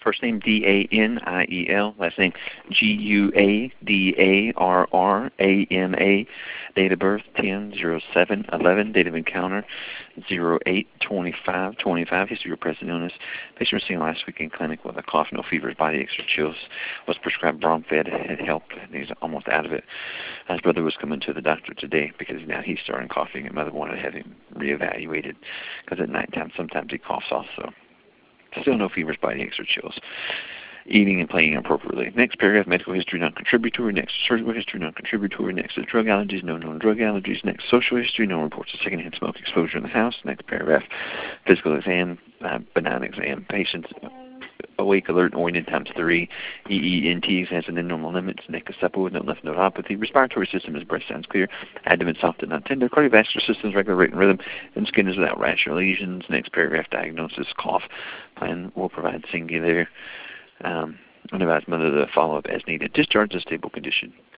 First name Daniel, last name Guadarrama. Date of birth 10/07/11. Date of encounter 08/25/25. History of present illness. Patient was seen last week in clinic with a cough, no fever, body aches or chills. Was prescribed Bromfed. Had helped. He's almost out of it. His brother was coming to the doctor today because now he's starting coughing, and mother wanted to have him reevaluated because at nighttime sometimes he coughs also. Still no fevers, body aches or chills. Eating and playing appropriately. Next paragraph, medical history non-contributory. Next, surgical history non-contributory. Next is drug allergies, no known drug allergies. Next, social history, no reports of secondhand smoke exposure in the house. Next paragraph, physical exam, benign exam. Patients awake, alert, and oriented ×3. EENT exams within normal limits. Neck is supple with no lymph nodopathy. Respiratory system is breast sounds clear. Abdomen soft and not tender. Cardiovascular system is regular rate and rhythm. And skin is without rash or lesions. Next paragraph, diagnosis, cough. Plan will provide singular. Advise mother to follow up as needed. Discharge in stable condition.